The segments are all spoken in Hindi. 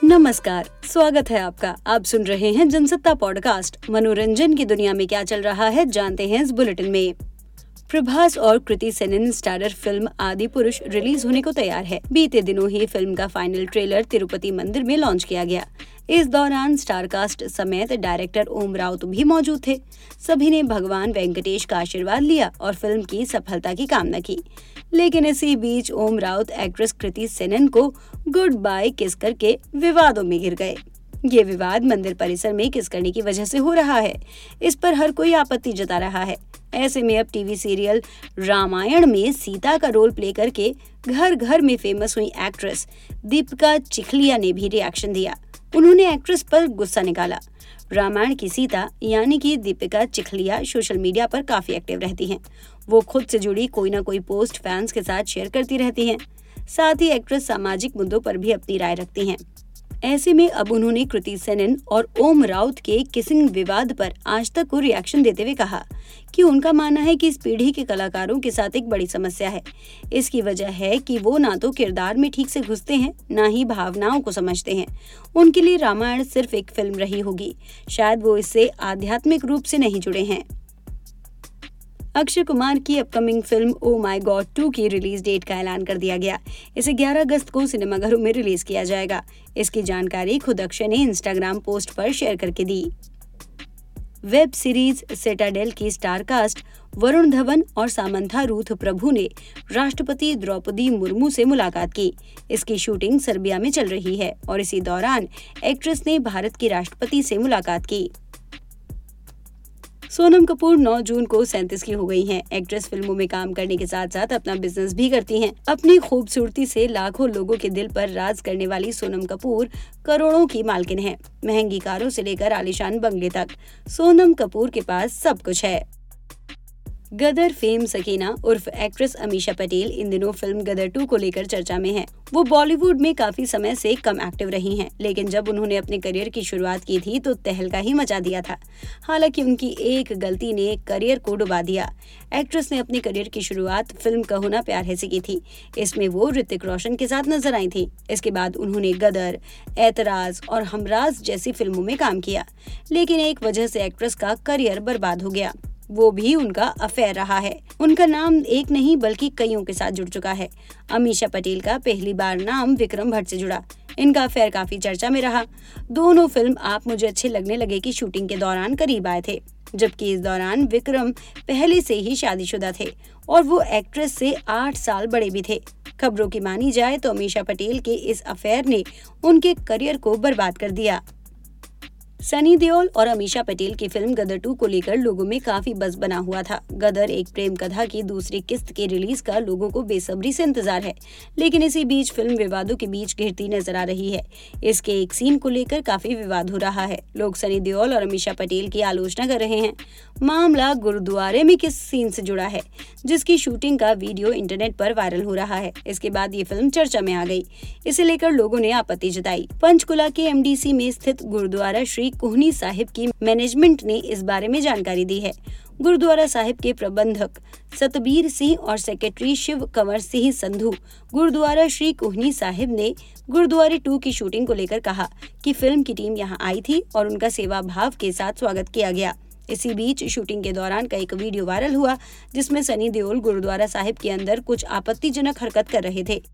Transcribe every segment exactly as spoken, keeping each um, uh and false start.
नमस्कार, स्वागत है आपका। आप सुन रहे हैं जनसत्ता पॉडकास्ट। मनोरंजन की दुनिया में क्या चल रहा है जानते हैं इस बुलेटिन में। प्रभास और कृति सेनन स्टारर फिल्म आदि पुरुष रिलीज होने को तैयार है। बीते दिनों ही फिल्म का फाइनल ट्रेलर तिरुपति मंदिर में लॉन्च किया गया। इस दौरान स्टारकास्ट समेत डायरेक्टर ओम राउत भी मौजूद थे। सभी ने भगवान वेंकटेश का आशीर्वाद लिया और फिल्म की सफलता की कामना की। लेकिन इसी बीच ओम राउत एक्ट्रेस कृति सेनन को गुड बाय किस करके विवादों में घिर गए। ये विवाद मंदिर परिसर में किस करने की वजह से हो रहा है, इस पर हर कोई आपत्ति जता रहा है। ऐसे में अब टीवी सीरियल रामायण में सीता का रोल प्ले करके घर घर में फेमस हुई एक्ट्रेस दीपिका चिखलिया ने भी रिएक्शन दिया। उन्होंने एक्ट्रेस पर गुस्सा निकाला। रामायण की सीता यानी कि दीपिका चिखलिया सोशल मीडिया पर काफी एक्टिव रहती हैं। वो खुद से जुड़ी कोई ना कोई पोस्ट फैंस के साथ शेयर करती रहती हैं। साथ ही एक्ट्रेस सामाजिक मुद्दों पर भी अपनी राय रखती हैं। ऐसे में अब उन्होंने कृति सेनन और ओम राउत के किसिंग विवाद पर आज तक को रिएक्शन देते हुए कहा कि उनका मानना है कि इस पीढ़ी के कलाकारों के साथ एक बड़ी समस्या है। इसकी वजह है कि वो ना तो किरदार में ठीक से घुसते हैं, ना ही भावनाओं को समझते हैं। उनके लिए रामायण सिर्फ एक फिल्म रही होगी, शायद वो इससे आध्यात्मिक रूप से नहीं जुड़े हैं। अक्षय कुमार की upcoming film oh my God two की रिलीज डेट का ऐलान कर दिया गया। इसे ग्यारह अगस्त को सिनेमाघरों में रिलीज किया जाएगा। इसकी जानकारी खुद अक्षय ने इंस्टाग्राम पोस्ट पर शेयर करके दी। वेब सीरीज सिटाडेल की स्टार कास्ट वरुण धवन और सामंथा रूथ प्रभु ने राष्ट्रपति द्रौपदी मुर्मू से मुलाकात की। इसकी शूटिंग सर्बिया में चल रही है और इसी दौरान एक्ट्रेस ने भारत के राष्ट्रपति से मुलाकात की। सोनम कपूर नौ जून को सैंतीस की हो गई हैं। एक्ट्रेस फिल्मों में काम करने के साथ साथ अपना बिजनेस भी करती हैं। अपनी खूबसूरती से लाखों लोगों के दिल पर राज करने वाली सोनम कपूर करोड़ों की मालकिन है। महंगी कारों से लेकर आलीशान बंगले तक सोनम कपूर के पास सब कुछ है। गदर फेम सकीना उर्फ एक्ट्रेस अमीषा पटेल इन दिनों फिल्म गदर टू को लेकर चर्चा में हैं। वो बॉलीवुड में काफी समय से कम एक्टिव रही हैं, लेकिन जब उन्होंने अपने करियर की शुरुआत की थी तो तहलका ही मचा दिया था। हालांकि उनकी एक गलती ने करियर को डुबा दिया। एक्ट्रेस ने अपने करियर की शुरुआत फिल्म कहो ना प्यार है से की थी। इसमें वो ऋतिक रोशन के साथ नजर आई थी। इसके बाद उन्होंने गदर, ऐतराज और हमराज जैसी फिल्मों में काम किया, लेकिन एक वजह से एक्ट्रेस का करियर बर्बाद हो गया। वो भी उनका अफेयर रहा है। उनका नाम एक नहीं बल्कि कईयों के साथ जुड़ चुका है। अमीषा पटेल का पहली बार नाम विक्रम भट्ट से जुड़ा। इनका अफेयर काफी चर्चा में रहा। दोनों फिल्म आप मुझे अच्छे लगने लगे की शूटिंग के दौरान करीब आए थे, जबकि इस दौरान विक्रम पहले से ही शादीशुदा थे और वो एक्ट्रेस से आठ साल बड़े भी थे। खबरों की मानी जाए तो अमीषा पटेल के इस अफेयर ने उनके करियर को बर्बाद कर दिया। सनी देओल और अमीषा पटेल की फिल्म गदर टू को लेकर लोगों में काफी बज़ बना हुआ था। गदर एक प्रेम कथा की दूसरी किस्त के रिलीज का लोगों को बेसब्री से इंतजार है, लेकिन इसी बीच फिल्म विवादों के बीच घिरती नजर आ रही है। इसके एक सीन को लेकर काफी विवाद हो रहा है। लोग सनी देओल और अमीषा पटेल की आलोचना कर रहे हैं। मामला गुरुद्वारे में किस सीन से जुड़ा है, जिसकी शूटिंग का वीडियो इंटरनेट पर वायरल हो रहा है। इसके बाद ये फिल्म चर्चा में आ गई। इसे लेकर लोगों ने आपत्ति जताई। पंचकुला के एमडीसी में स्थित गुरुद्वारा श्री कोहनी साहिब की मैनेजमेंट ने इस बारे में जानकारी दी है। गुरुद्वारा साहिब के प्रबंधक सतबीर सिंह और सेक्रेटरी शिव कंवर सिंह संधू गुरुद्वारा श्री कोहनी साहिब ने गुरुद्वारे टू की शूटिंग को लेकर कहा कि फिल्म की टीम यहां आई थी और उनका सेवा भाव के साथ स्वागत किया गया। इसी बीच शूटिंग के दौरान का एक वीडियो वायरल हुआ, जिसमें सनी देओल गुरुद्वारा साहिब के अंदर कुछ आपत्तिजनक हरकत कर रहे थे।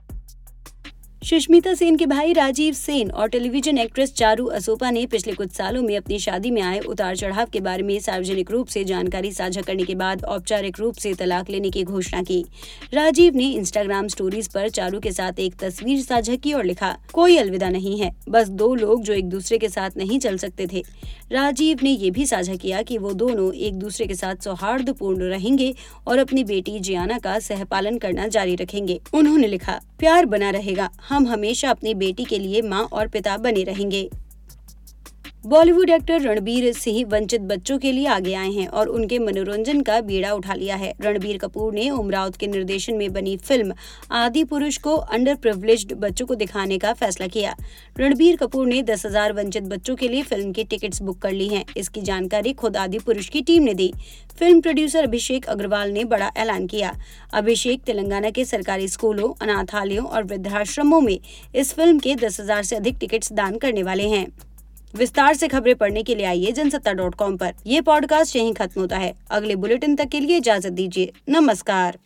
सुष्मिता सेन के भाई राजीव सेन और टेलीविजन एक्ट्रेस चारू असोपा ने पिछले कुछ सालों में अपनी शादी में आए उतार चढ़ाव के बारे में सार्वजनिक रूप से जानकारी साझा करने के बाद औपचारिक रूप से तलाक लेने की घोषणा की। राजीव ने इंस्टाग्राम स्टोरीज पर चारू के साथ एक तस्वीर साझा की और लिखा, कोई अलविदा नहीं है, बस दो लोग जो एक दूसरे के साथ नहीं चल सकते थे। राजीव ने ये भी साझा किया कि वो दोनों एक दूसरे के साथ सौहार्दपूर्ण रहेंगे और अपनी बेटी जियाना का सहपालन करना जारी रखेंगे। उन्होंने लिखा, प्यार बना रहेगा, हम हमेशा अपनी बेटी के लिए माँ और पिता बने रहेंगे। बॉलीवुड एक्टर रणबीर सिंह वंचित बच्चों के लिए आगे आए हैं और उनके मनोरंजन का बीड़ा उठा लिया है। रणबीर कपूर ने उमराव के निर्देशन में बनी फिल्म आदि पुरुष को अंडर प्रिविलेज्ड बच्चों को दिखाने का फैसला किया। रणबीर कपूर ने दस हजार वंचित बच्चों के लिए फिल्म की टिकट्स बुक कर ली हैं। इसकी जानकारी खुद आदि पुरुष की टीम ने दी। फिल्म प्रोड्यूसर अभिषेक अग्रवाल ने बड़ा ऐलान किया। अभिषेक तेलंगाना के सरकारी स्कूलों, अनाथालयों और वृद्धाश्रमों में इस फिल्म के दस हजार से अधिक टिकट्स दान करने वाले हैं। विस्तार से खबरें पढ़ने के लिए आइए जनसत्ता डॉट कॉम पर। यह पॉडकास्ट यहीं खत्म होता है। अगले बुलेटिन तक के लिए इजाजत दीजिए। नमस्कार।